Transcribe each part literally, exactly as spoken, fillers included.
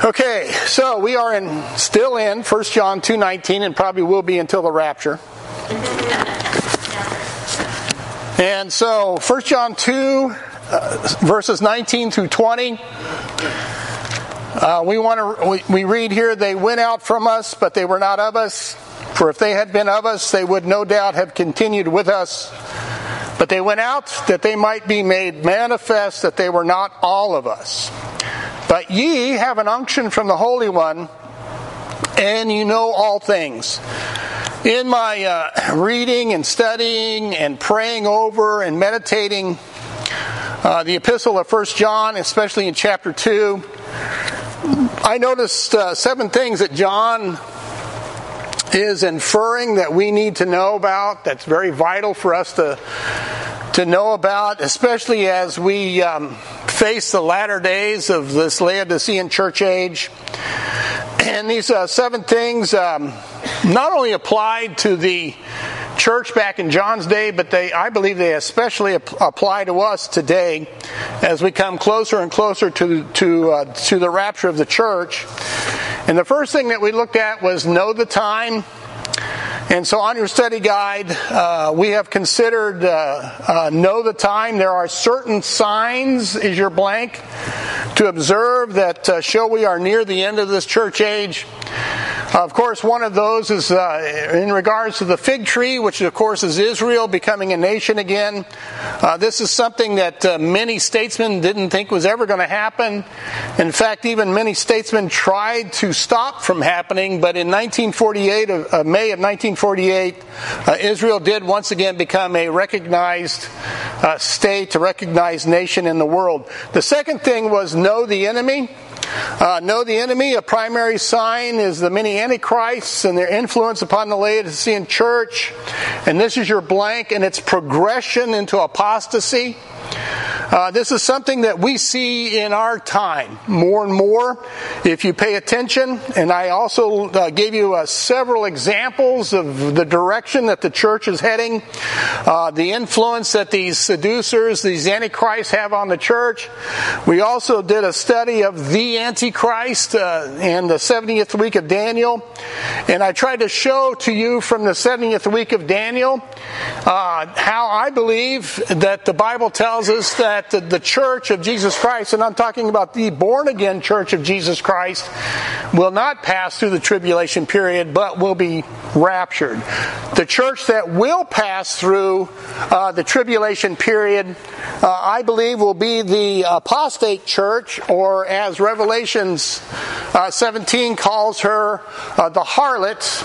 Okay, so we are in still in First John two nineteen, and probably will be until the rapture. And so First John two uh, verses nineteen through twenty. Uh, we want to we, we read here, they went out from us, but they were not of us. For if they had been of us, they would no doubt have continued with us. But they went out that they might be made manifest that they were not all of us. But ye have an unction from the Holy One, and you know all things. In my uh, reading and studying and praying over and meditating uh, the epistle of First John, especially in chapter two, I noticed uh, seven things that John is inferring that we need to know about, that's very vital for us to to know about, especially as we um, face the latter days of this Laodicean church age. And these uh, seven things um, not only applied to the church back in John's day, but they, I believe they especially ap- apply to us today as we come closer and closer to to uh, to the rapture of the church. And the first thing that we looked at was know the time. And so on your study guide, uh, we have considered uh, uh, know the time. There are certain signs, is your blank, to observe that uh, show we are near the end of this church age. Uh, of course, one of those is uh, in regards to the fig tree, which of course is Israel becoming a nation again. Uh, this is something that uh, many statesmen didn't think was ever going to happen. In fact, even many statesmen tried to stop from happening, but in nineteen forty-eight, uh, May of nineteen forty-eight, uh, Israel did once again become a recognized uh, state, a recognized nation in the world. The second thing was know the enemy. Uh, know the enemy. A primary sign is the many antichrists and their influence upon the Laodicean church. And this is your blank, and its progression into apostasy. Uh, this is something that we see in our time more and more if you pay attention. And I also uh, gave you uh, several examples of the direction that the church is heading, uh, the influence that these seducers, these antichrists have on the church. We also did a study of the Antichrist uh, in the seventieth week of Daniel. And I tried to show to you from the seventieth week of Daniel uh, how I believe that the Bible tells us that the, the church of Jesus Christ, and I'm talking about the born-again church of Jesus Christ, will not pass through the tribulation period, but will be raptured. The church that will pass through uh, the tribulation period, uh, I believe, will be the apostate church, or as Revelations uh, seventeen calls her, uh, the harlot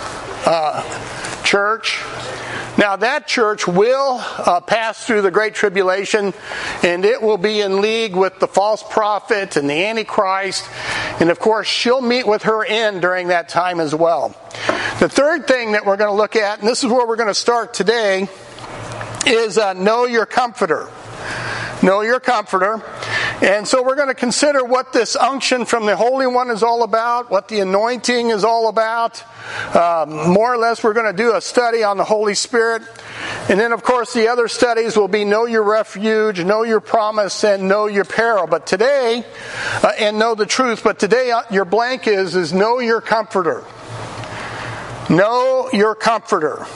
uh, church. Now that church will uh, pass through the Great Tribulation, and it will be in league with the false prophet and the Antichrist, and of course she'll meet with her end during that time as well. The third thing that we're going to look at, and this is where we're going to start today, is uh, know your comforter. Know your comforter. And so we're going to consider what this unction from the Holy One is all about, what the anointing is all about. Um, more or less, we're going to do a study on the Holy Spirit. And then, of course, the other studies will be know your refuge, know your promise, and know your peril. But today, uh, and know the truth. But today, uh, your blank is, is know your comforter. Know your comforter.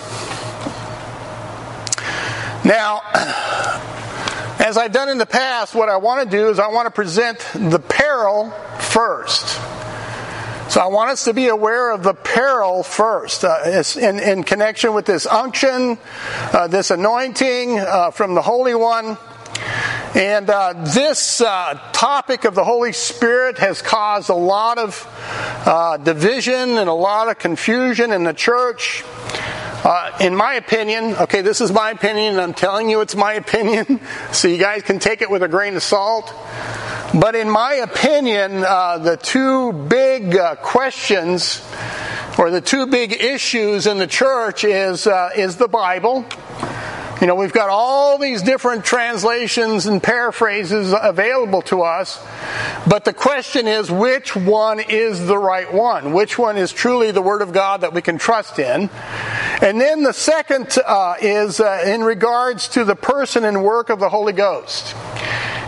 Now, as I've done in the past, what I want to do is I want to present the peril first. So I want us to be aware of the peril first uh, in, in connection with this unction, uh, this anointing uh, from the Holy One. And uh, this uh, topic of the Holy Spirit has caused a lot of uh, division and a lot of confusion in the church. Uh, in my opinion, okay, this is my opinion, and I'm telling you it's my opinion, so you guys can take it with a grain of salt. But in my opinion, uh, the two big uh, questions, or the two big issues in the church is uh, is the Bible. You know, we've got all these different translations and paraphrases available to us, but the question is, which one is the right one? Which one is truly the Word of God that we can trust in? And then the second uh, is uh, in regards to the person and work of the Holy Ghost.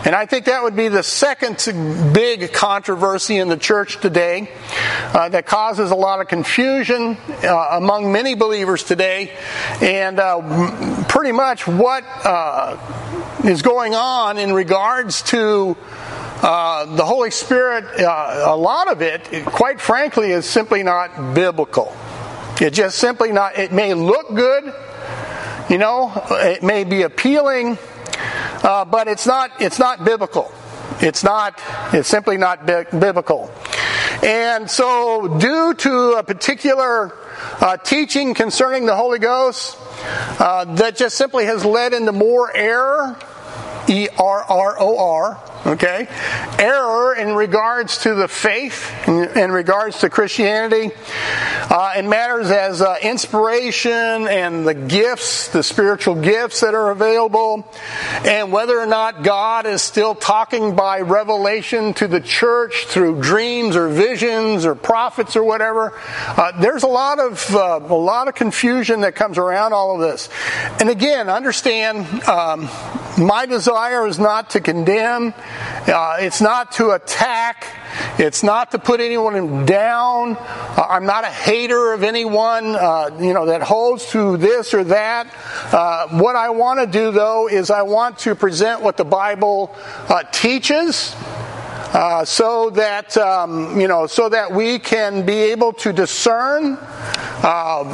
And I think that would be the second big controversy in the church today uh, that causes a lot of confusion uh, among many believers today. And uh, pretty much what uh, is going on in regards to uh, the Holy Spirit, uh, a lot of it, quite frankly, is simply not biblical. It's just simply not. It may look good, you know, it may be appealing, Uh, but it's not. It's not biblical. It's not. It's simply not bi- biblical. And so, due to a particular uh, teaching concerning the Holy Ghost uh, that just simply has led into more error, E R R O R. Okay, error in regards to the faith, in, in regards to Christianity, uh, in matters as uh, inspiration and the gifts, the spiritual gifts that are available, and whether or not God is still talking by revelation to the church through dreams or visions or prophets or whatever. Uh, there's a lot of uh, a lot of confusion that comes around all of this. And again, understand, um, my desire is not to condemn. Uh, it's not to attack. It's not to put anyone down. Uh, I'm not a hater of anyone, uh, you know, that holds to this or that. Uh, what I want to do, though, is I want to present what the Bible uh, teaches, uh, so that um, you know, so that we can be able to discern, uh,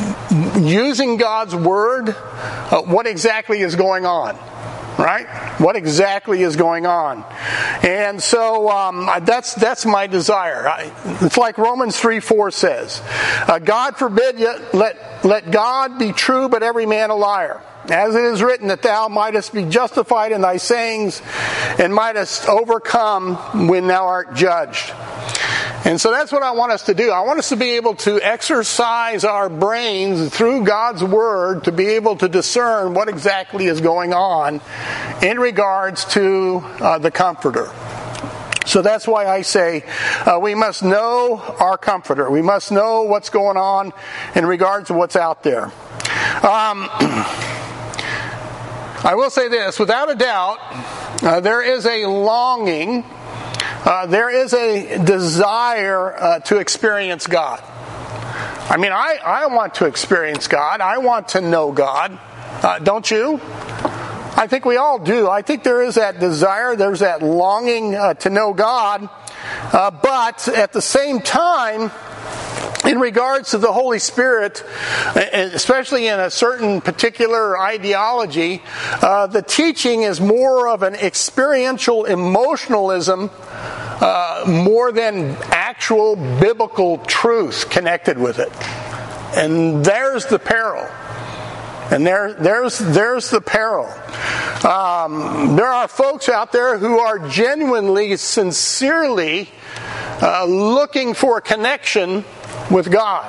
using God's Word, uh, what exactly is going on. Right? What exactly is going on? And so um, that's that's my desire. I, it's like Romans three four says, uh, God forbid, yet let let God be true, but every man a liar. As it is written, that thou mightest be justified in thy sayings, and mightest overcome when thou art judged. And so that's what I want us to do. I want us to be able to exercise our brains through God's Word to be able to discern what exactly is going on in regards to uh, the Comforter. So that's why I say uh, we must know our Comforter. We must know what's going on in regards to what's out there. Um, I will say this, without a doubt, uh, there is a longing, uh, there is a desire uh, to experience God. I mean, I, I want to experience God. I want to know God. Uh, don't you? I think we all do. I think there is that desire, there's that longing uh, to know God. Uh, but at the same time, in regards to the Holy Spirit, especially in a certain particular ideology, uh, the teaching is more of an experiential emotionalism uh, more than actual biblical truth connected with it. And there's the peril. And there, there's, there's the peril. Um, there are folks out there who are genuinely, sincerely uh, looking for a connection with God.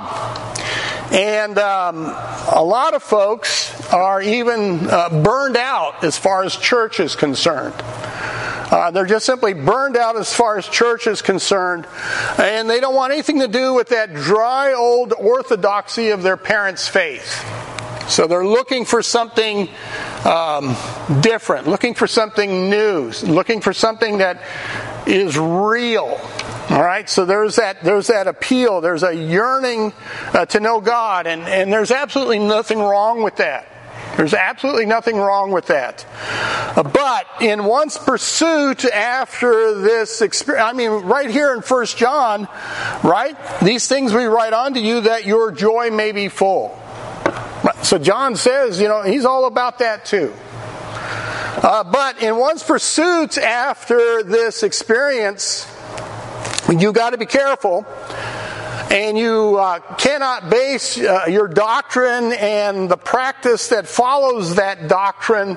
And um, a lot of folks are even uh, burned out as far as church is concerned. Uh, they're just simply burned out as far as church is concerned. And they don't want anything to do with that dry old orthodoxy of their parents' faith. So they're looking for something um, different, looking for something new, looking for something that is real. All right, so there's that there's that appeal, there's a yearning uh, to know God, and, and there's absolutely nothing wrong with that. There's absolutely nothing wrong with that. Uh, but in one's pursuit after this experience, I mean, right here in First John, right? These things we write unto you that your joy may be full. So John says, you know, he's all about that too. Uh, but in one's pursuit after this experience, you got to be careful, and you uh, cannot base uh, your doctrine and the practice that follows that doctrine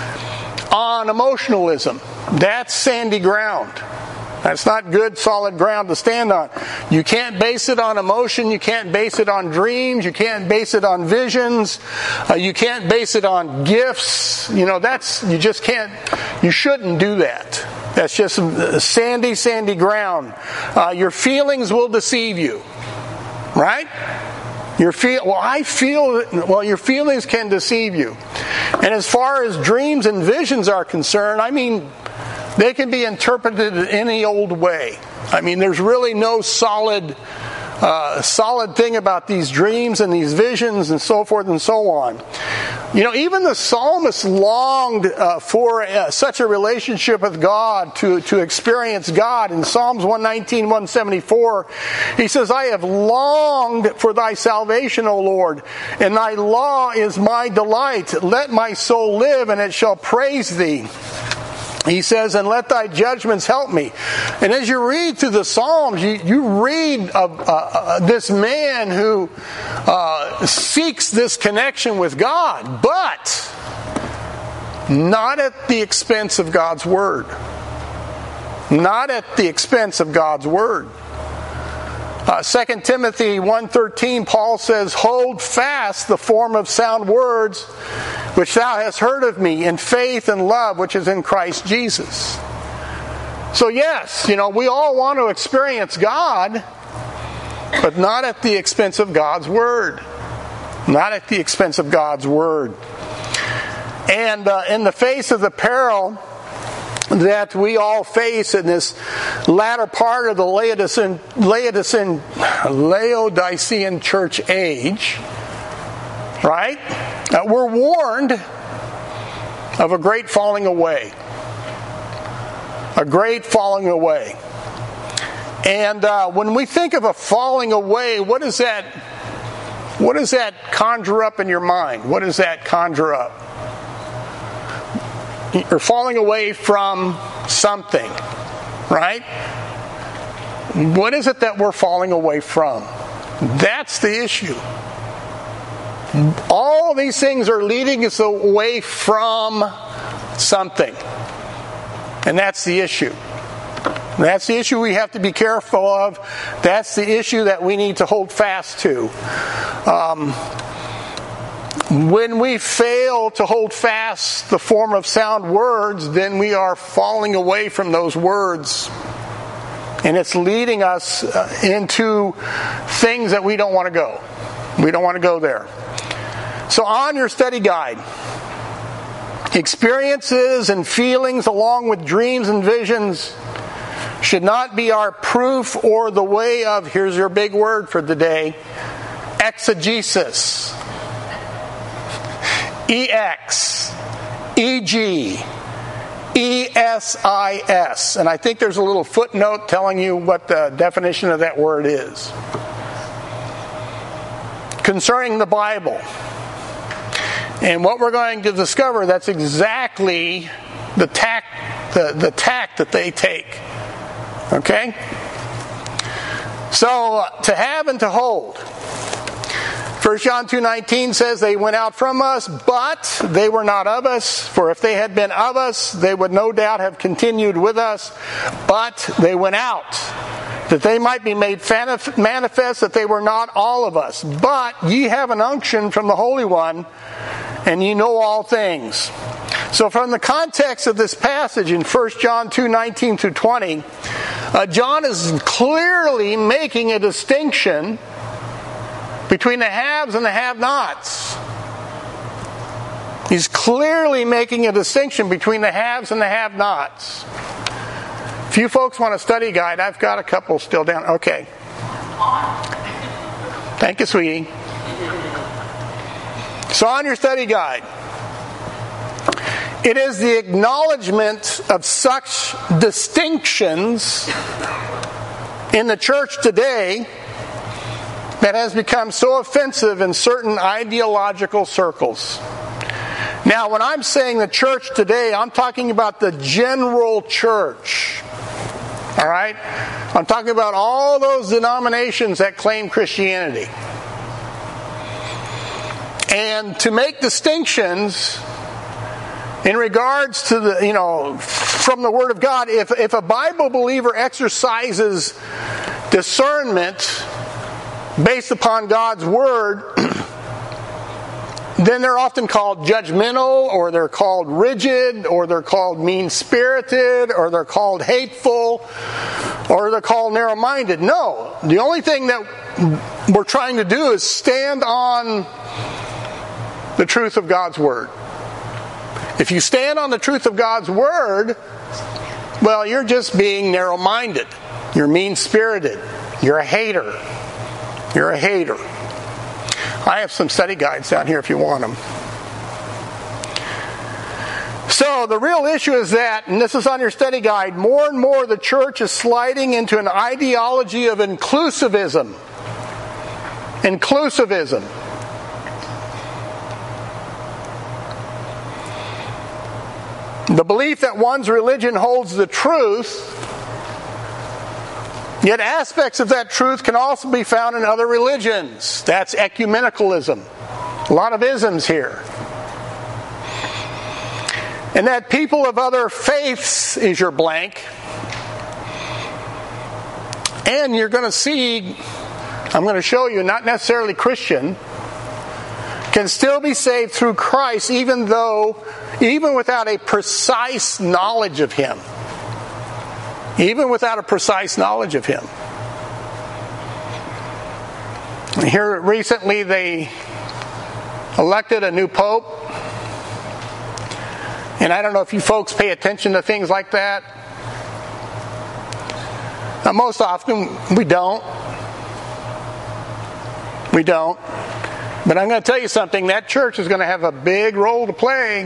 on emotionalism. That's sandy ground. That's not good, solid ground to stand on. You can't base it on emotion. You can't base it on dreams. You can't base it on visions. Uh, you can't base it on gifts. You know, that's, you just can't, you shouldn't do that. That's just sandy, sandy ground. Uh, your feelings will deceive you. Right? Your feel, well, I feel, well, your feelings can deceive you. And as far as dreams and visions are concerned, I mean, They can be interpreted in any old way. I mean, there's really no solid uh, solid thing about these dreams and these visions and so forth and so on. You know, even the psalmist longed uh, for uh, such a relationship with God, to, to experience God. In Psalms one nineteen, one seventy-four, he says, I have longed for thy salvation, O Lord, and thy law is my delight. Let my soul live, and it shall praise thee. He says, and let thy judgments help me. And as you read through the Psalms, you, you read of uh, uh, this man who uh, seeks this connection with God, but not at the expense of God's Word. Not at the expense of God's Word. Uh, Second Timothy one thirteen, Paul says, hold fast the form of sound words which thou hast heard of me, in faith and love which is in Christ Jesus. So yes, you know, we all want to experience God, but not at the expense of God's Word. Not at the expense of God's Word. And uh, in the face of the peril that we all face in this latter part of the Laodicean, Laodicean, Laodicean church age, right? Uh, we're warned of a great falling away. A great falling away. And uh, when we think of a falling away, what does that, what does that conjure up in your mind? What does that conjure up? You're falling away from something, right? What is it that we're falling away from? That's the issue. All these things are leading us away from something. And that's the issue. That's the issue we have to be careful of. That's the issue that we need to hold fast to. Um, When we fail to hold fast the form of sound words, then we are falling away from those words. And it's leading us into things that we don't want to go. We don't want to go there. So on your study guide, experiences and feelings along with dreams and visions should not be our proof or the way of, here's your big word for the day, exegesis. E X E G E S I S. And I think there's a little footnote telling you what the definition of that word is. Concerning the Bible. And what we're going to discover, that's exactly the tack, the, the tack that they take. Okay? So, uh, to have and to hold. First John two nineteen says, they went out from us, but they were not of us. For if they had been of us, they would no doubt have continued with us. But they went out, that they might be made manifest that they were not all of us. But ye have an unction from the Holy One, and ye know all things. So from the context of this passage in First John two nineteen through twenty, uh, John is clearly making a distinction between the haves and the have-nots. He's clearly making a distinction between the haves and the have-nots. If you folks want a study guide, I've got a couple still down. Okay. Thank you, sweetie. So on your study guide, it is the acknowledgement of such distinctions in the church today that has become so offensive in certain ideological circles. Now, when I'm saying the church today, I'm talking about the general church. All right? I'm talking about all those denominations that claim Christianity. And to make distinctions in regards to the, you know, from the Word of God, if, if a Bible believer exercises discernment based upon God's Word, then they're often called judgmental, or they're called rigid, or they're called mean-spirited, or they're called hateful, or they're called narrow-minded. No, the only thing that we're trying to do is stand on the truth of God's Word. If you stand on the truth of God's Word, well, you're just being narrow-minded. You're mean-spirited. You're a hater. You're a hater. I have some study guides down here if you want them. So the real issue is that, and this is on your study guide, more and more the church is sliding into an ideology of inclusivism. Inclusivism. The belief that one's religion holds the truth, yet aspects of that truth can also be found in other religions. That's ecumenicalism. A lot of isms here. And that people of other faiths is your blank. And you're going to see, I'm going to show you, not necessarily Christian, can still be saved through Christ even though, even without a precise knowledge of Him. Even without a precise knowledge of Him. Here recently they elected a new pope. And I don't know if you folks pay attention to things like that. Now, most often we don't. We don't. But I'm going to tell you something. That church is going to have a big role to play.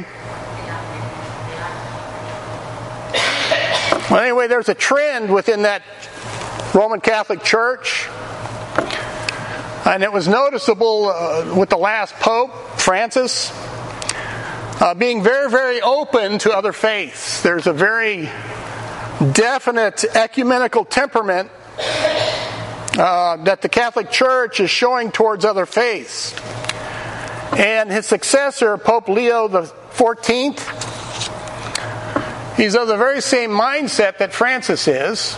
Well, anyway, there's a trend within that Roman Catholic Church. And it was noticeable uh, with the last Pope, Francis, uh, being very, very open to other faiths. There's a very definite ecumenical temperament uh, that the Catholic Church is showing towards other faiths. And his successor, Pope Leo the fourteenth, he's of the very same mindset that Francis is.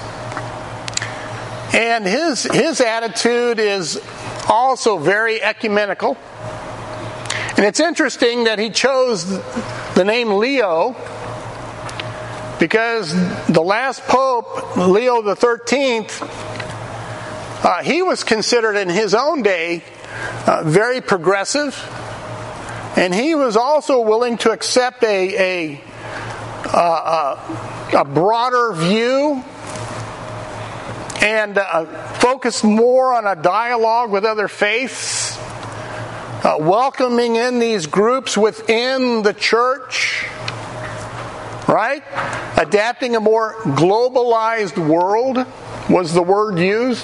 And his his attitude is also very ecumenical. And it's interesting that he chose the name Leo because the last Pope, Leo the thirteenth, uh, he was considered in his own day uh, very progressive. And he was also willing to accept a, a, uh, a, a broader view and uh, focus more on a dialogue with other faiths, uh, welcoming in these groups within the church, right? Adapting a more globalized world was the word used.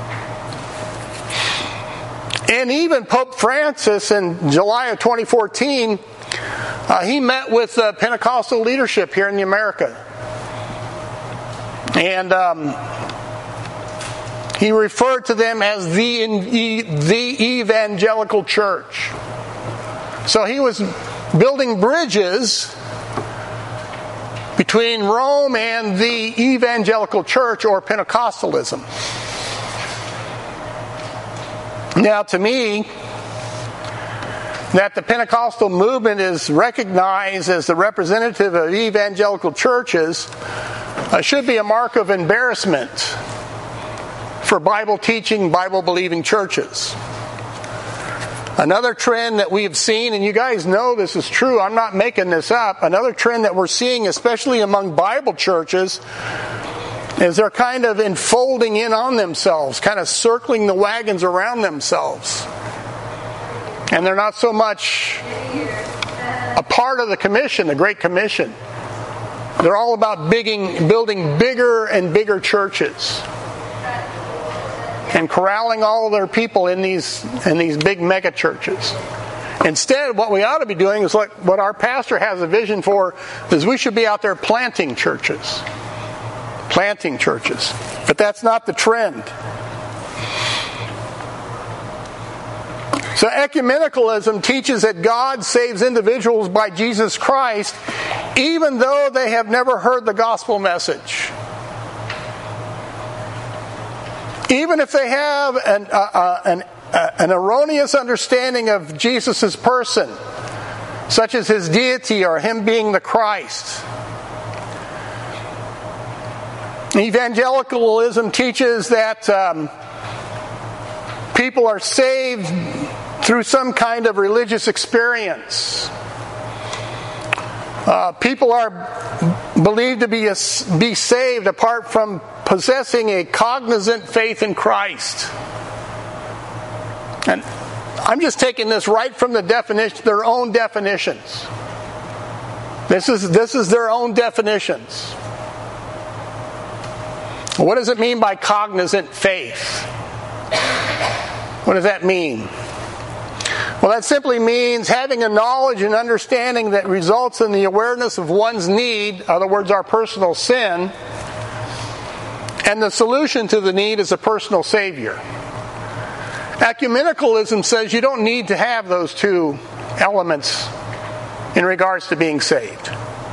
And even Pope Francis in July of twenty fourteen, uh, he met with uh, Pentecostal leadership here in America. And um, he referred to them as the, the evangelical church. So he was building bridges between Rome and the evangelical church or Pentecostalism. Now, to me, that the Pentecostal movement is recognized as the representative of evangelical churches uh, should be a mark of embarrassment for Bible-teaching, Bible-believing churches. Another trend that we have seen, and you guys know this is true, I'm not making this up, another trend that we're seeing, especially among Bible churches, is they're kind of enfolding in on themselves, kind of circling the wagons around themselves. And they're not so much a part of the commission, the Great Commission. They're all about bigging, building bigger and bigger churches and corralling all of their people in these in these big mega churches. Instead, what we ought to be doing is like what our pastor has a vision for, is we should be out there planting churches. Planting churches. But that's not the trend. So ecumenicalism teaches that God saves individuals by Jesus Christ even though they have never heard the gospel message. Even if they have an, uh, uh, an, uh, an erroneous understanding of Jesus' person, such as His deity or Him being the Christ. Evangelicalism teaches that um, people are saved through some kind of religious experience. Uh, people are believe to be, a, be saved apart from possessing a cognizant faith in Christ. And I'm just taking this right from the definition, their own definitions. This is, this is their own definitions. What does it mean by cognizant faith? What does that mean? Well, that simply means having a knowledge and understanding that results in the awareness of one's need, in other words, our personal sin, and the solution to the need is a personal Savior. Ecumenicalism says you don't need to have those two elements in regards to being saved.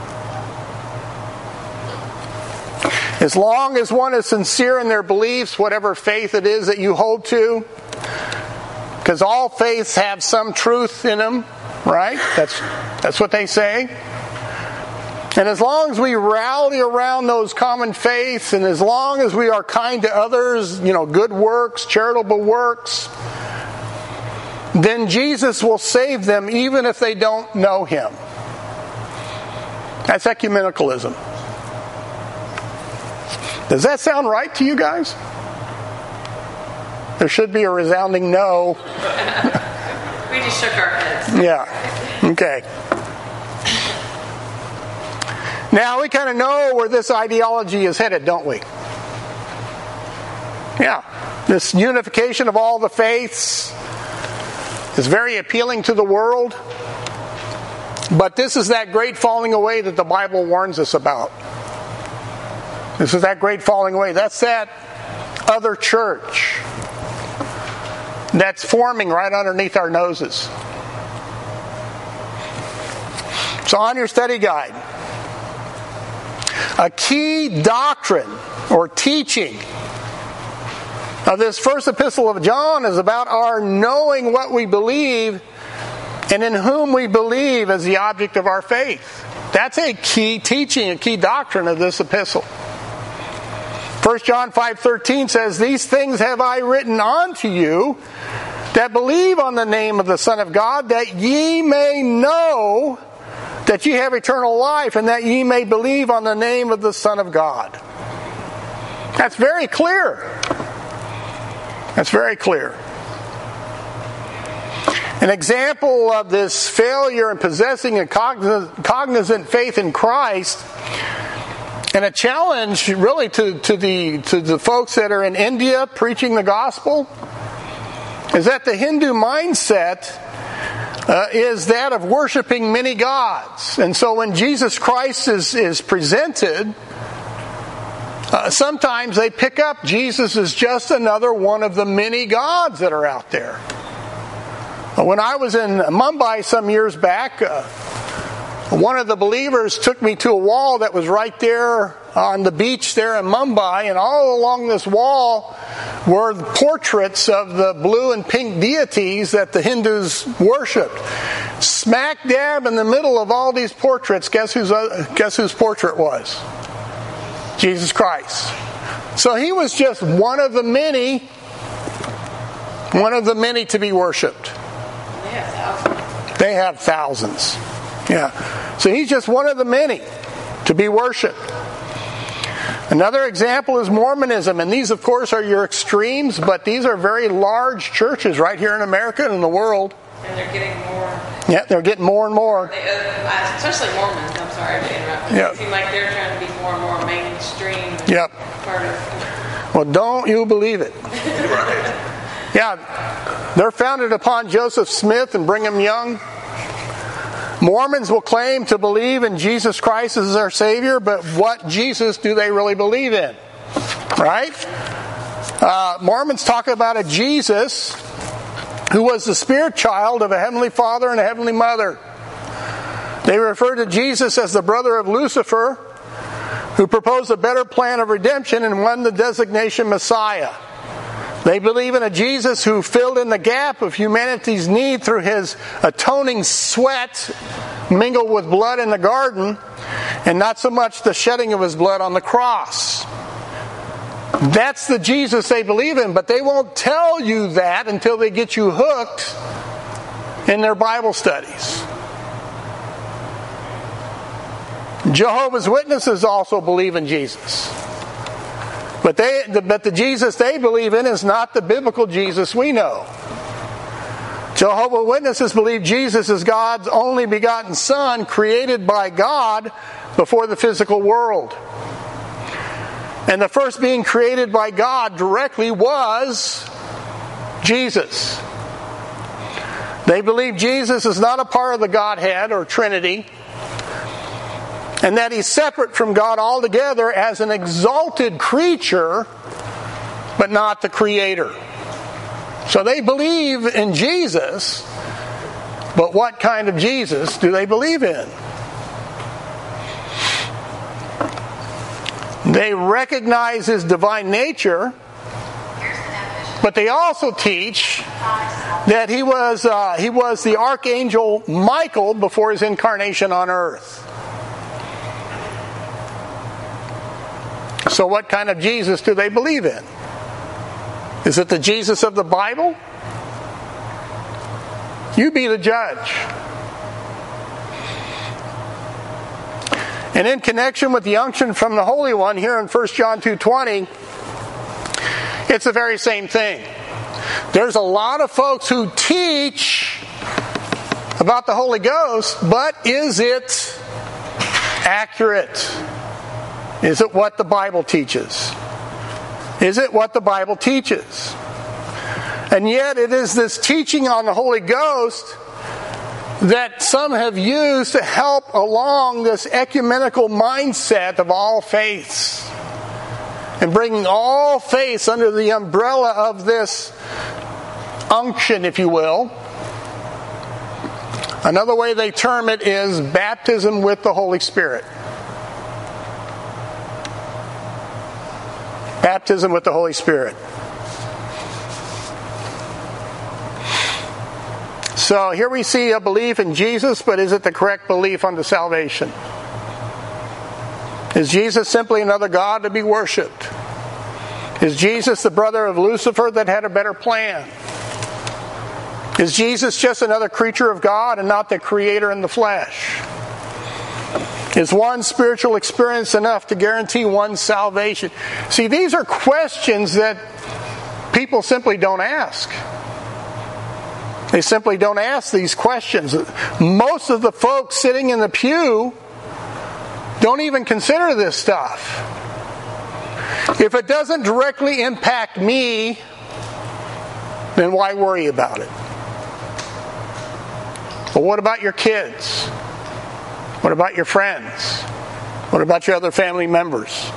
As long as one is sincere in their beliefs, whatever faith it is that you hold to, because all faiths have some truth in them, right? That's that's what they say. And as long as we rally around those common faiths, and as long as we are kind to others, you know, good works, charitable works, then Jesus will save them even if they don't know Him. That's ecumenicalism. Does that sound right to you guys? There should be a resounding no. We just shook our heads. Yeah. Okay. Now, we kind of know where this ideology is headed, don't we? Yeah. This unification of all the faiths is very appealing to the world. But this is that great falling away that the Bible warns us about. This is that great falling away. That's that other church that's forming right underneath our noses. So on your study guide, a key doctrine or teaching of this first epistle of John is about our knowing what we believe and in whom we believe as the object of our faith. That's a key teaching, a key doctrine of this epistle. First John five thirteen says, "These things have I written unto you that believe on the name of the Son of God, that ye may know that ye have eternal life, and that ye may believe on the name of the Son of God." That's very clear. That's very clear. An example of this failure in possessing a cognizant faith in Christ, and a challenge really to, to the to the folks that are in India preaching the gospel, is that the Hindu mindset uh, is that of worshiping many gods. And so when Jesus Christ is, is presented, uh, sometimes they pick up Jesus as just another one of the many gods that are out there. When I was in Mumbai some years back, uh, one of the believers took me to a wall that was right there on the beach there in Mumbai, and all along this wall were the portraits of the blue and pink deities that the Hindus worshipped. Smack dab in the middle of all these portraits, guess whose uh, guess whose portrait was? Jesus Christ. So he was just one of the many, one of the many to be worshipped. They have thousands. They have thousands. Yeah. So he's just one of the many to be worshipped. Another example is Mormonism, and these, of course, are your extremes, but these are very large churches right here in America and in the world. And they're getting more. Yeah, they're getting more and more. They, uh, especially Mormons. I'm sorry to interrupt. Yep. They seem like they're trying to be more and more mainstream. Yep. Part of. Well, don't you believe it? Yeah, they're founded upon Joseph Smith and Brigham Young. Mormons will claim to believe in Jesus Christ as their Savior, but what Jesus do they really believe in? Right? Uh, Mormons talk about a Jesus who was the spirit child of a heavenly Father and a heavenly Mother. They refer to Jesus as the brother of Lucifer, who proposed a better plan of redemption and won the designation Messiah. They believe in a Jesus who filled in the gap of humanity's need through his atoning sweat mingled with blood in the garden, and not so much the shedding of his blood on the cross. That's the Jesus they believe in, but they won't tell you that until they get you hooked in their Bible studies. Jehovah's Witnesses also believe in Jesus. But they, but the Jesus they believe in is not the biblical Jesus we know. Jehovah's Witnesses believe Jesus is God's only begotten Son, created by God before the physical world. And the first being created by God directly was Jesus. They believe Jesus is not a part of the Godhead or Trinity, and that He's separate from God altogether as an exalted creature, but not the Creator. So they believe in Jesus, but what kind of Jesus do they believe in? They recognize His divine nature, but they also teach that He was uh, He was the Archangel Michael before His incarnation on earth. So what kind of Jesus do they believe in? Is it the Jesus of the Bible? You be the judge. And in connection with the unction from the Holy One here in First John two twenty, it's the very same thing. There's a lot of folks who teach about the Holy Ghost, but is it accurate? Is it what the Bible teaches? Is it what the Bible teaches? And yet it is this teaching on the Holy Ghost that some have used to help along this ecumenical mindset of all faiths, and bringing all faiths under the umbrella of this unction, if you will. Another way they term it is baptism with the Holy Spirit. Baptism with the Holy Spirit. So here we see a belief in Jesus, but is it the correct belief unto salvation? Is Jesus simply another God to be worshipped? Is Jesus the brother of Lucifer that had a better plan? Is Jesus just another creature of God and not the creator in the flesh? Is one spiritual experience enough to guarantee one's salvation? See, these are questions that people simply don't ask. They simply don't ask these questions. Most of the folks sitting in the pew don't even consider this stuff. If it doesn't directly impact me, then why worry about it? But what about your kids? What about your friends? What about your other family members?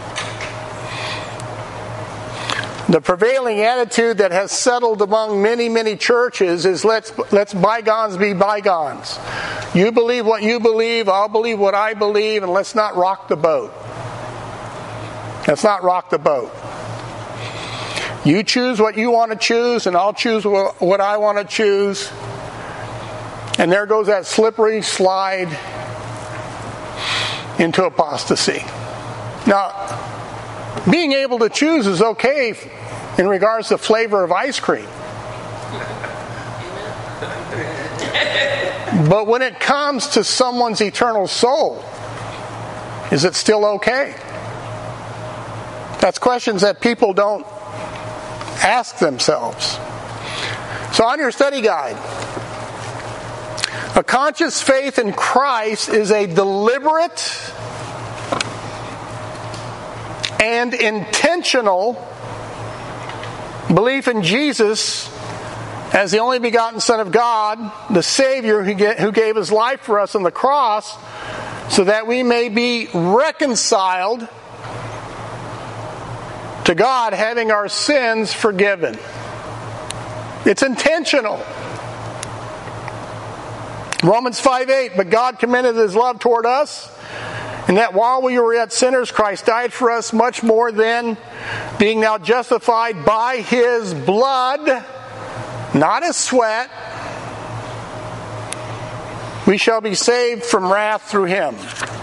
The prevailing attitude that has settled among many, many churches is let's let's bygones be bygones. You believe what you believe, I'll believe what I believe, and let's not rock the boat. Let's not rock the boat. You choose what you want to choose, and I'll choose what I want to choose. And there goes that slippery slide into apostasy. Now, being able to choose is okay in regards to flavor of ice cream. But when it comes to someone's eternal soul, is it still okay? That's questions that people don't ask themselves. So on your study guide, a conscious faith in Christ is a deliberate and intentional belief in Jesus as the only begotten Son of God, the Savior who gave His life for us on the cross, so that we may be reconciled to God, having our sins forgiven. It's intentional. Romans five eight, but God commended His love toward us, and that while we were yet sinners, Christ died for us. Much more then, being now justified by His blood, not His sweat, we shall be saved from wrath through Him.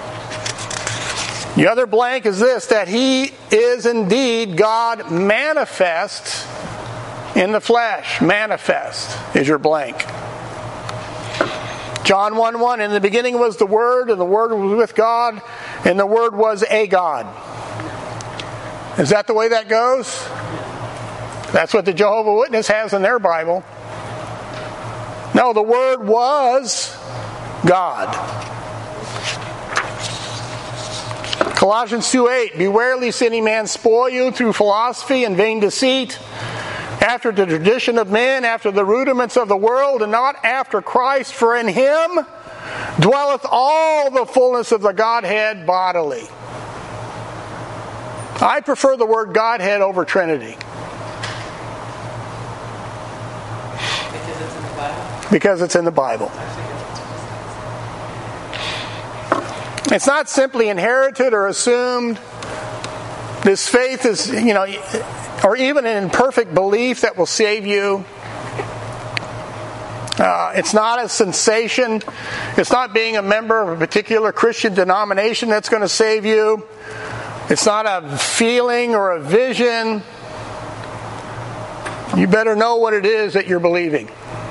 The other blank is this, that He is indeed God manifest in the flesh. Manifest is your blank. John one one, in the beginning was the Word, and the Word was with God, And the Word was a God. Is that the way that goes? That's what the Jehovah's Witness has in their Bible. No, the Word was God. Colossians two eight, beware lest any man spoil you through philosophy and vain deceit, after the tradition of men, after the rudiments of the world, and not after Christ, for in him dwelleth all the fullness of the Godhead bodily. I prefer the word Godhead over Trinity. Because it's in the Bible? Because it's in the Bible. It's not simply inherited or assumed. This faith is, you know, or even an imperfect belief that will save you. Uh, it's not a sensation. It's not being a member of a particular Christian denomination that's going to save you. It's not a feeling or a vision. You better know what it is that you're believing.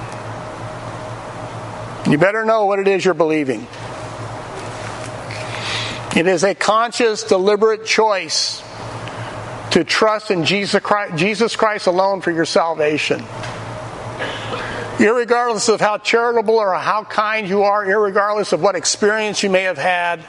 You better know what it is you're believing. It is a conscious, deliberate choice to trust in Jesus Christ, Jesus Christ alone for your salvation. Irregardless of how charitable or how kind you are, irregardless of what experience you may have had.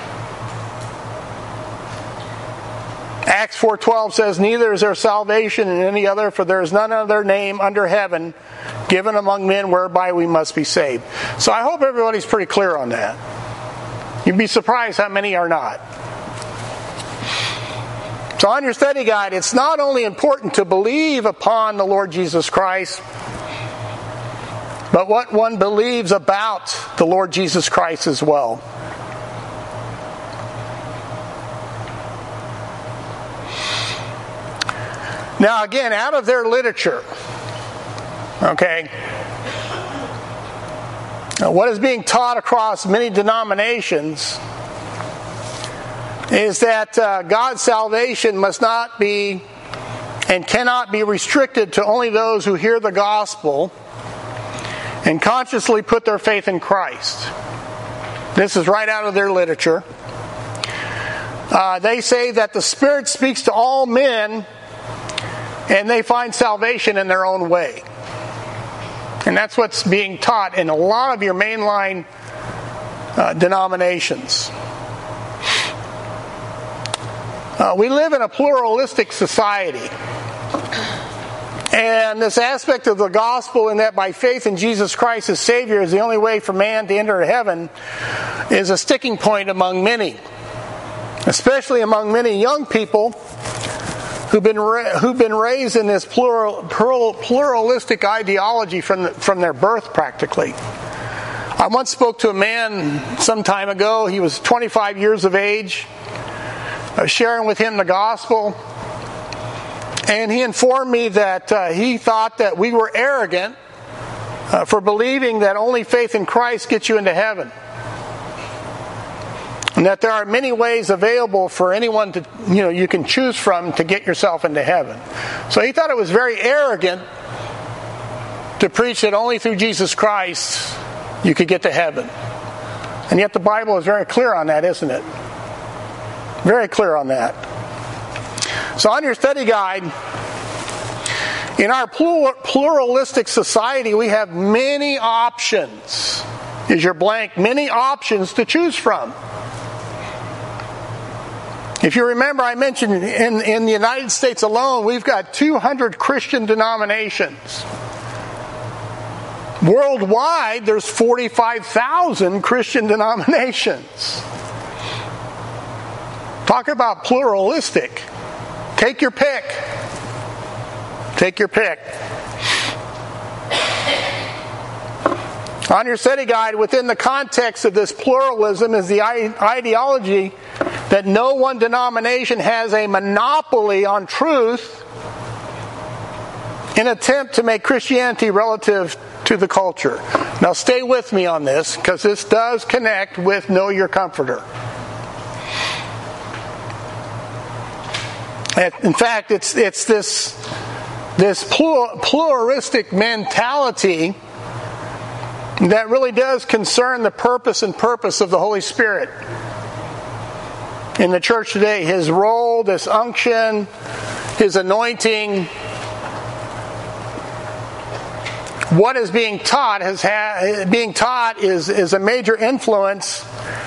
Acts four twelve says, neither is there salvation in any other, for there is none other name under heaven given among men whereby we must be saved. So I hope everybody's pretty clear on that. You'd be surprised how many are not. So on your study guide, it's not only important to believe upon the Lord Jesus Christ, but what one believes about the Lord Jesus Christ as well. Now again, out of their literature, okay, what is being taught across many denominations is that uh, God's salvation must not be and cannot be restricted to only those who hear the gospel and consciously put their faith in Christ. This is right out of their literature. Uh, they say that the Spirit speaks to all men and they find salvation in their own way. And that's what's being taught in a lot of your mainline uh, denominations. Uh, we live in a pluralistic society. And this aspect of the gospel, in that by faith in Jesus Christ as Savior is the only way for man to enter heaven, is a sticking point among many. Especially among many young people who've been ra- who've been raised in this plural, plural, pluralistic ideology from the, from their birth, practically. I once spoke to a man some time ago. He was twenty-five years of age. I was sharing with him the gospel, and he informed me that uh, he thought that we were arrogant uh, for believing that only faith in Christ gets you into heaven. And that there are many ways available for anyone to, you know, you can choose from to get yourself into heaven. So he thought it was very arrogant to preach that only through Jesus Christ you could get to heaven. And yet the Bible is very clear on that, isn't it? Very clear on that. So on your study guide, in our pluralistic society, we have many options. Is your blank? Many options to choose from. If you remember, I mentioned in, in the United States alone, we've got two hundred Christian denominations. Worldwide, there's forty-five thousand Christian denominations. Talk about pluralistic. Take your pick. Take your pick. On your study guide, within the context of this pluralism is the ideology that no one denomination has a monopoly on truth in an attempt to make Christianity relative to the culture. Now stay with me on this, because this does connect with Know Your Comforter. In fact, it's it's this this pluralistic mentality that really does concern the purpose and purpose of the Holy Spirit. in the church today. His role, this unction, his anointing, what is being taught has ha- being taught is, is a major influence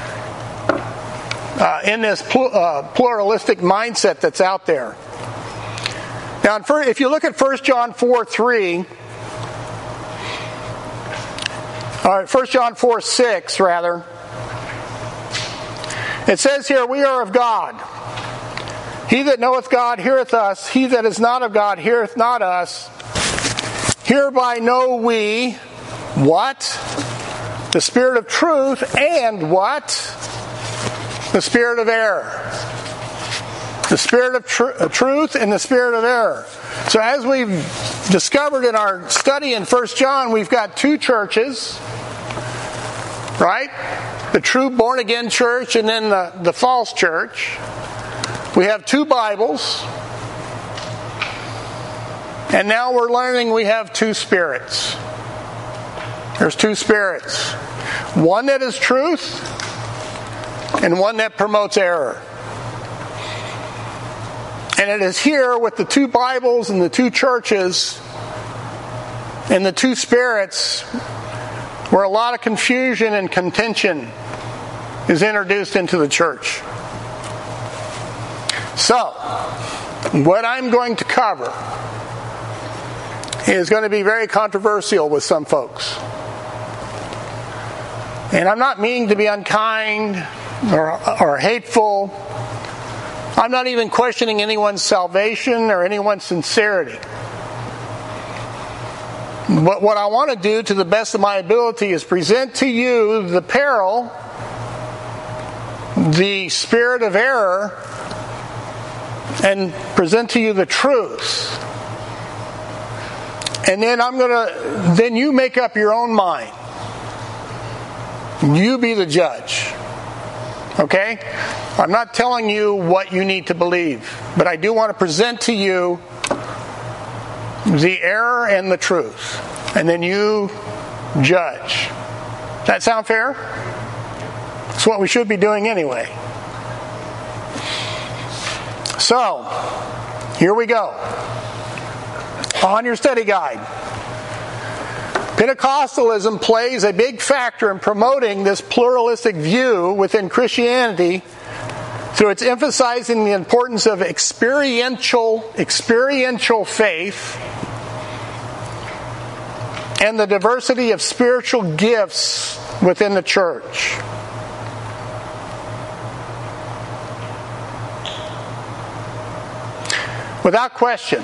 uh, in this pl- uh, pluralistic mindset that's out there. Now, if you look at First John four three, or First John four six rather, it says here, "We are of God. He that knoweth God heareth us. He that is not of God heareth not us. Hereby know we," what? "The spirit of truth, and" what? "The spirit of error." The spirit of tr- truth and the spirit of error. So as we've discovered in our study in First John, we've got two churches, right? The true born-again church and then the, the false church. We have two Bibles. And now we're learning we have two spirits. There's two spirits. One that is truth and one that promotes error. And it is here with the two Bibles and the two churches and the two spirits where a lot of confusion and contention is introduced into the church. So, what I'm going to cover is going to be very controversial with some folks. And I'm not meaning to be unkind or, or hateful. I'm not even questioning anyone's salvation or anyone's sincerity. But what I want to do to the best of my ability is present to you the peril, the spirit of error, and present to you the truth. And then I'm going to, then you make up your own mind. You be the judge. Okay? I'm not telling you what you need to believe, but I do want to present to you the error and the truth. And then you judge. Does that sound fair? It's what we should be doing anyway. So, here we go. On your study guide. Pentecostalism plays a big factor in promoting this pluralistic view within Christianity through its emphasizing the importance of experiential, experiential faith and the diversity of spiritual gifts within the church. Without question,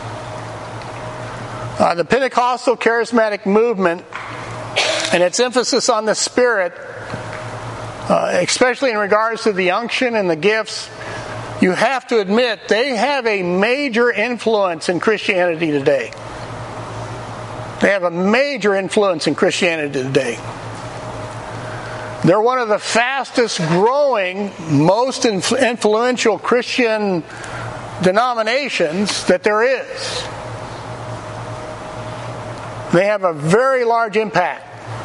uh, the Pentecostal charismatic movement and its emphasis on the Spirit, uh, especially in regards to the unction and the gifts, you have to admit they have a major influence in Christianity today. They have a major influence in Christianity today. They're one of the fastest growing, most influential Christian denominations that there is. They have a very large impact.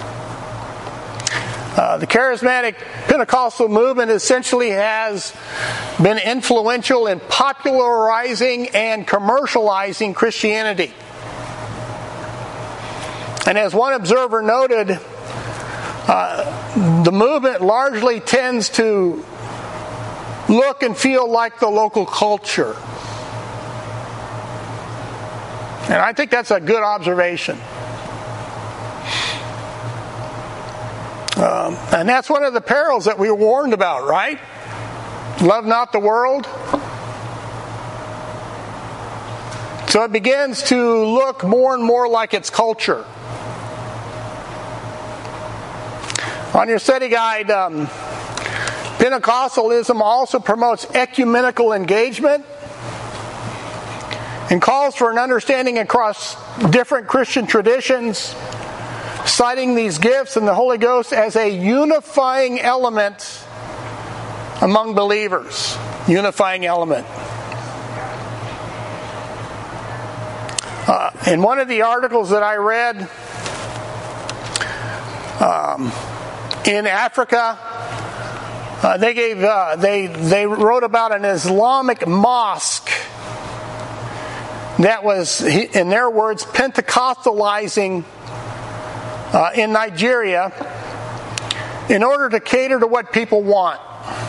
Uh, the charismatic Pentecostal movement essentially has been influential in popularizing and commercializing Christianity. And as one observer noted, uh, the movement largely tends to look and feel like the local culture. And I think that's a good observation. Um, and that's one of the perils that we were warned about, right? Love not the world. So it begins to look more and more like its culture. On your study guide, um, Pentecostalism also promotes ecumenical engagement and calls for an understanding across different Christian traditions, citing these gifts and the Holy Ghost as a unifying element among believers. Unifying element. Uh, in one of the articles that I read, um, in Africa, Uh, they gave. Uh, they they wrote about an Islamic mosque that was, in their words, Pentecostalizing uh, in Nigeria in order to cater to what people want.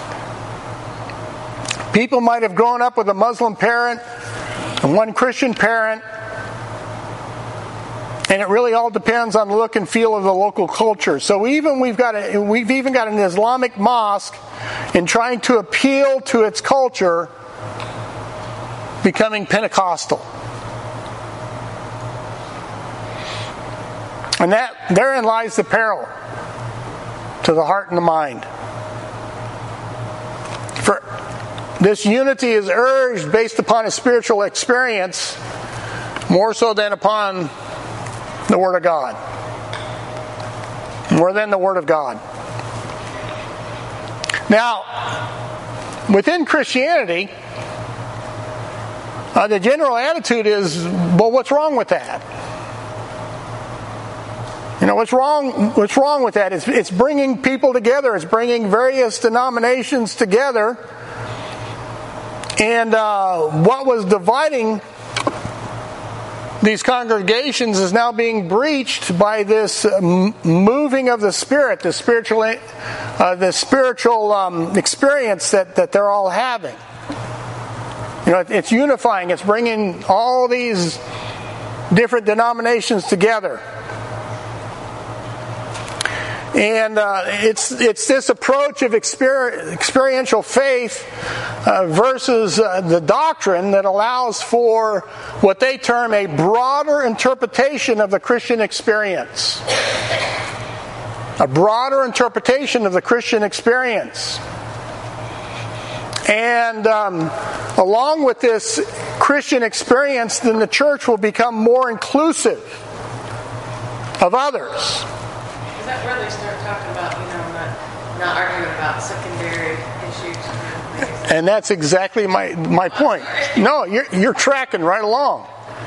People might have grown up with a Muslim parent and one Christian parent, and it really all depends on the look and feel of the local culture. So even we've got a, we've even got an Islamic mosque in trying to appeal to its culture, becoming Pentecostal. And that therein lies the peril to the heart and the mind. For this unity is urged based upon a spiritual experience more so than upon the Word of God. More than the Word of God. Now, within Christianity, uh, the general attitude is, well, what's wrong with that? You know, what's wrong, what's wrong with that? It's, it's bringing people together. It's bringing various denominations together. And uh, what was dividing these congregations is now being breached by this um, moving of the Spirit, the spiritual, uh, the spiritual um, experience that, that they're all having. You know, it, it's unifying. It's bringing all these different denominations together. And uh, it's it's this approach of exper- experiential faith uh, versus uh, the doctrine that allows for what they term a broader interpretation of the Christian experience. A broader interpretation of the Christian experience. And um, along with this Christian experience, then the church will become more inclusive of others. Is that where they start talking about, you know, not, not arguing about secondary issues? And that's exactly my my point. No, you're you're tracking right along.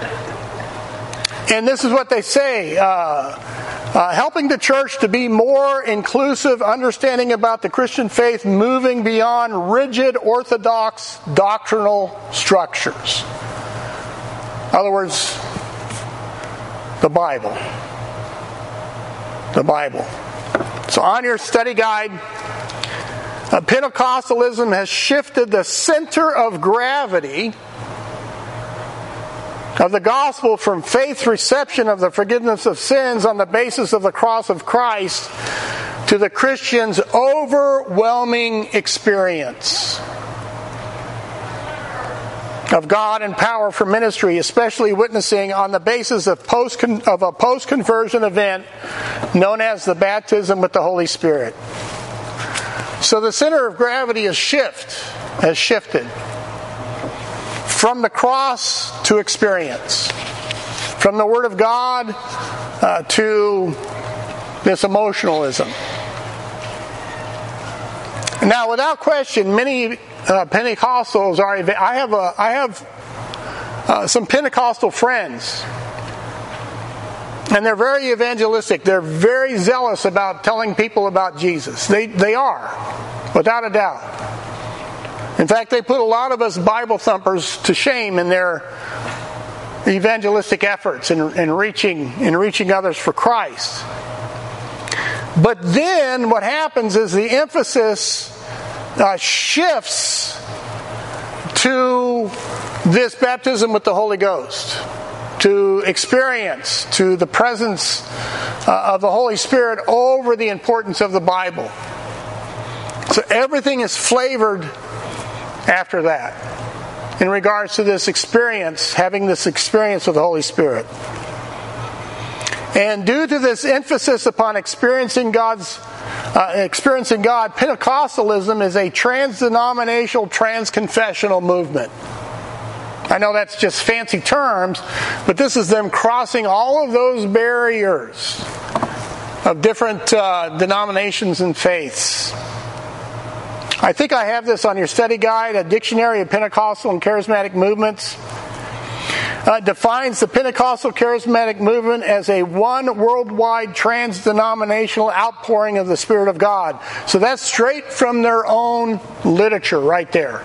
And this is what they say: uh, uh, helping the church to be more inclusive, understanding about the Christian faith, moving beyond rigid, orthodox doctrinal structures. In other words, the Bible. The Bible. So on your study guide, uh, Pentecostalism has shifted the center of gravity of the gospel from faith's reception of the forgiveness of sins on the basis of the cross of Christ to the Christian's overwhelming experience of God and power for ministry, especially witnessing on the basis of post of a post-conversion event known as the baptism with the Holy Spirit. So the center of gravity has shift, has shifted from the cross to experience, from the Word of God uh, to this emotionalism. Now, without question, many uh, Pentecostals are. I have a. I have uh, some Pentecostal friends, and they're very evangelistic. They're very zealous about telling people about Jesus. They they are, without a doubt. In fact, they put a lot of us Bible thumpers to shame in their evangelistic efforts in, in reaching in reaching others for Christ. But then what happens is the emphasis uh, shifts to this baptism with the Holy Ghost, to experience, to the presence uh, of the Holy Spirit over the importance of the Bible. So everything is flavored after that in regards to this experience, having this experience with the Holy Spirit. And due to this emphasis upon experiencing God's, uh, experiencing God, Pentecostalism is a trans-denominational, trans-confessional movement. I know that's just fancy terms, but this is them crossing all of those barriers of different uh, denominations and faiths. I think I have this on your study guide, a dictionary of Pentecostal and charismatic movements. uh, defines the Pentecostal charismatic movement as a one worldwide trans-denominational outpouring of the Spirit of God. So that's straight from their own literature right there.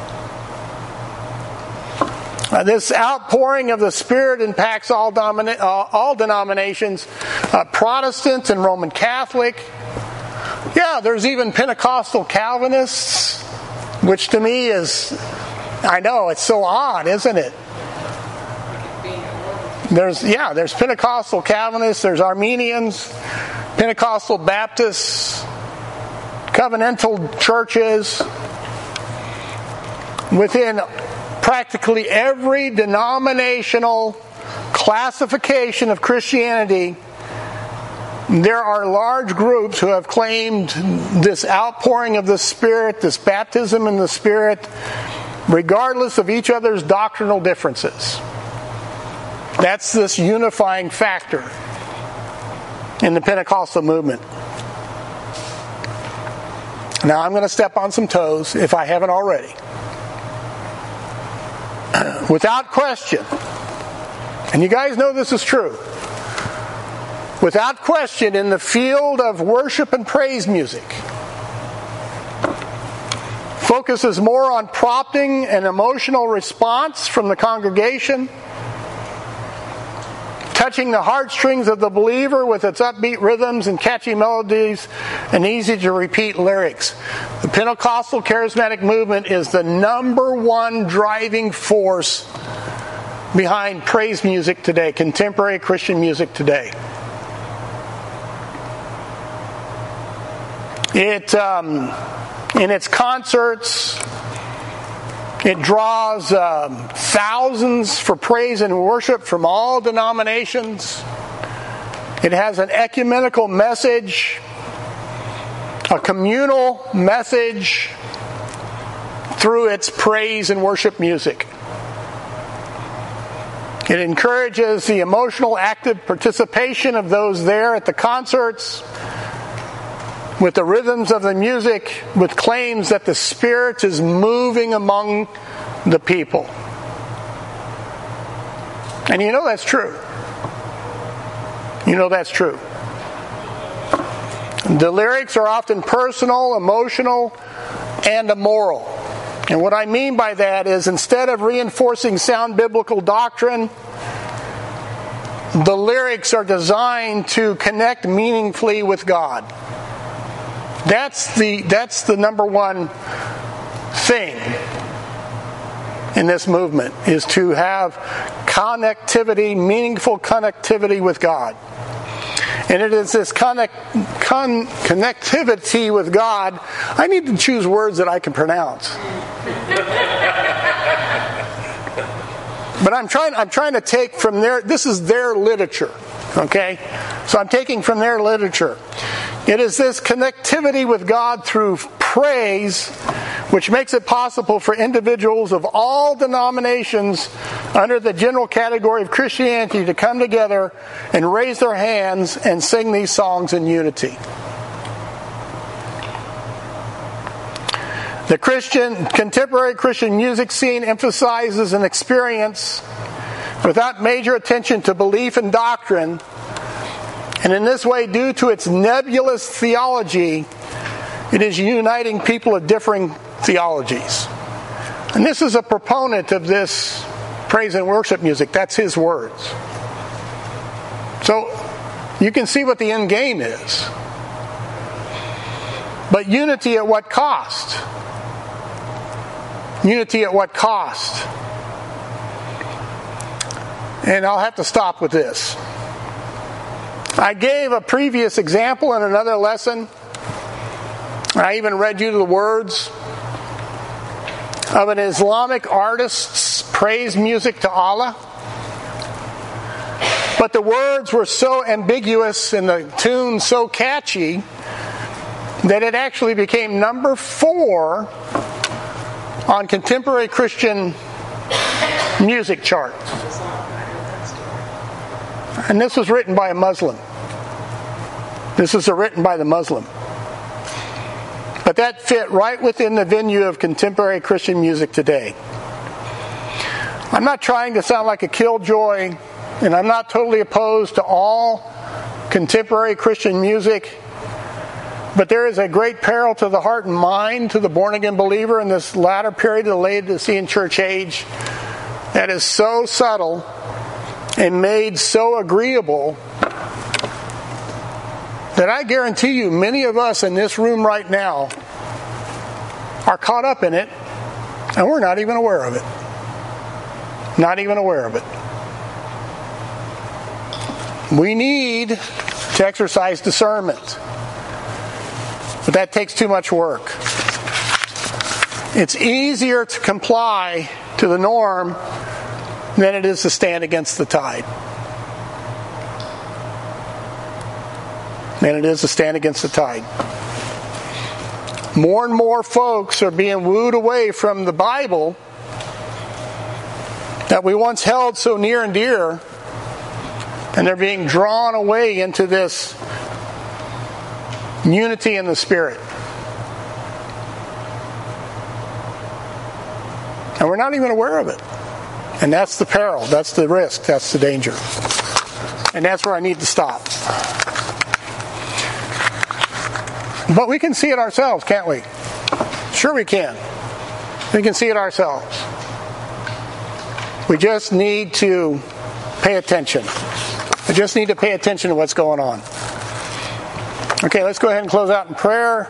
Uh, this outpouring of the Spirit impacts all, domina- uh, all denominations, uh, Protestant and Roman Catholic. Yeah, there's even Pentecostal Calvinists, which to me is, I know, it's so odd, isn't it? There's, yeah, there's Pentecostal Calvinists, there's Armenians, Pentecostal Baptists, covenantal churches. Within practically every denominational classification of Christianity, there are large groups who have claimed this outpouring of the Spirit, this baptism in the Spirit, regardless of each other's doctrinal differences. That's this unifying factor in the Pentecostal movement. Now I'm going to step on some toes if I haven't already. Without question, and you guys know this is true, without question, in the field of worship and praise music, focuses more on prompting an emotional response from the congregation, touching the heartstrings of the believer with its upbeat rhythms and catchy melodies and easy to repeat lyrics. The Pentecostal charismatic movement is the number one driving force behind praise music today, contemporary Christian music today. It, um, in its concerts, it draws um, thousands for praise and worship from all denominations. It has an ecumenical message, a communal message through its praise and worship music. It encourages the emotional, active participation of those there at the concerts, with the rhythms of the music, with claims that the Spirit is moving among the people. And you know that's true. You know that's true. The lyrics are often personal, emotional, and immoral. And what I mean by that is, instead of reinforcing sound biblical doctrine, the lyrics are designed to connect meaningfully with God. That's the that's the number one thing in this movement, is to have connectivity, meaningful connectivity with God. And it is this connect, con, connectivity with God. I need to choose words that I can pronounce. But I'm trying I'm trying to take from their, this is their literature, okay? So I'm taking from their literature. It is this connectivity with God through praise which makes it possible for individuals of all denominations under the general category of Christianity to come together and raise their hands and sing these songs in unity. The Christian, contemporary Christian music scene emphasizes an experience without major attention to belief and doctrine. And in this way, due to its nebulous theology, it is uniting people of differing theologies. And this is a proponent of this praise and worship music. That's his words. So you can see what the end game is. But unity at what cost? Unity at what cost? And I'll have to stop with this. I gave a previous example in another lesson. I even read you the words of an Islamic artist's praise music to Allah. But the words were so ambiguous and the tune so catchy that it actually became number four on contemporary Christian music chart. And this was written by a Muslim. This is written by the Muslim. But that fit right within the venue of contemporary Christian music today. I'm not trying to sound like a killjoy, and I'm not totally opposed to all contemporary Christian music, but there is a great peril to the heart and mind, to the born-again believer in this latter period of the Laodicean church age that is so subtle and made so agreeable that I guarantee you many of us in this room right now are caught up in it, and we're not even aware of it. Not even aware of it. We need to exercise discernment, but that takes too much work. It's easier to comply to the norm than it is to stand against the tide. Than it is to stand against the tide. More and more folks are being wooed away from the Bible that we once held so near and dear, and they're being drawn away into this unity in the Spirit. And we're not even aware of it. And that's the peril, that's the risk, that's the danger. And that's where I need to stop. But we can see it ourselves, can't we? Sure we can. We can see it ourselves. We just need to pay attention. We just need to pay attention to what's going on. Okay, let's go ahead and close out in prayer.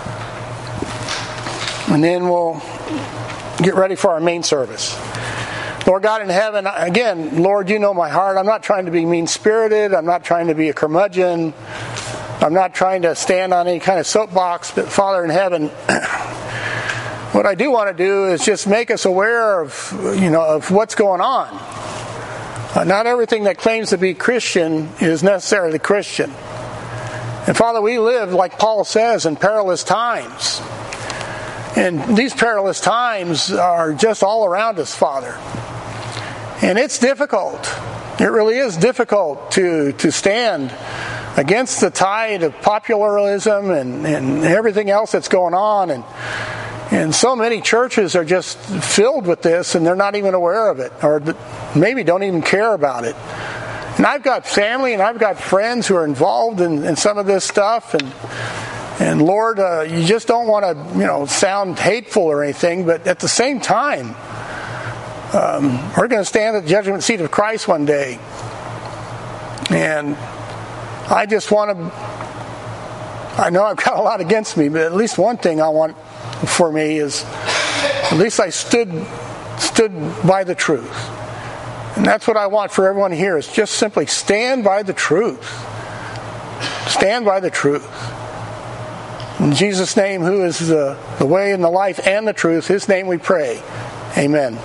And then we'll get ready for our main service. Lord God in heaven, again, Lord, you know my heart. I'm not trying to be mean-spirited. I'm not trying to be a curmudgeon. I'm not trying to stand on any kind of soapbox, but Father in heaven, what I do want to do is just make us aware of, you know, of what's going on. Uh, not everything that claims to be Christian is necessarily Christian. And Father, we live, like Paul says, in perilous times. And these perilous times are just all around us, Father. And it's difficult. It really is difficult to, to stand against the tide of popularism and, and everything else that's going on. And, and so many churches are just filled with this, and they're not even aware of it, or maybe don't even care about it. And I've got family and I've got friends who are involved in, in some of this stuff, and and Lord, uh, you just don't want to, you know, sound hateful or anything, but at the same time, um, we're going to stand at the judgment seat of Christ one day, and I just want to, I know I've got a lot against me, but at least one thing I want for me is, at least I stood stood by the truth. And that's what I want for everyone here, is just simply stand by the truth. Stand by the truth. In Jesus' name, who is the, the way and the life and the truth, His name we pray. Amen.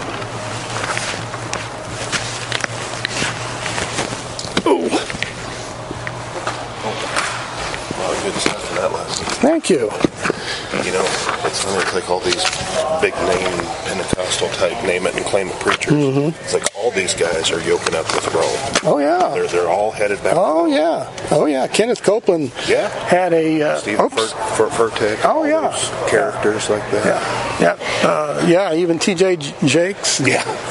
Ooh. Well, good stuff for that lesson. Thank you. You know, it's funny, it's like all these big name Pentecostal type name it and claim it preachers. Mm-hmm. It's like all these guys are yoking up with Rome. Oh yeah, they're they're all headed back. Oh yeah, oh yeah. Kenneth Copeland. Yeah. Had a uh, Stephen oops. Fur, Fur, Furtick. Oh yeah. Characters like that. Yeah, yeah, uh, yeah. Even T J Jakes. Yeah.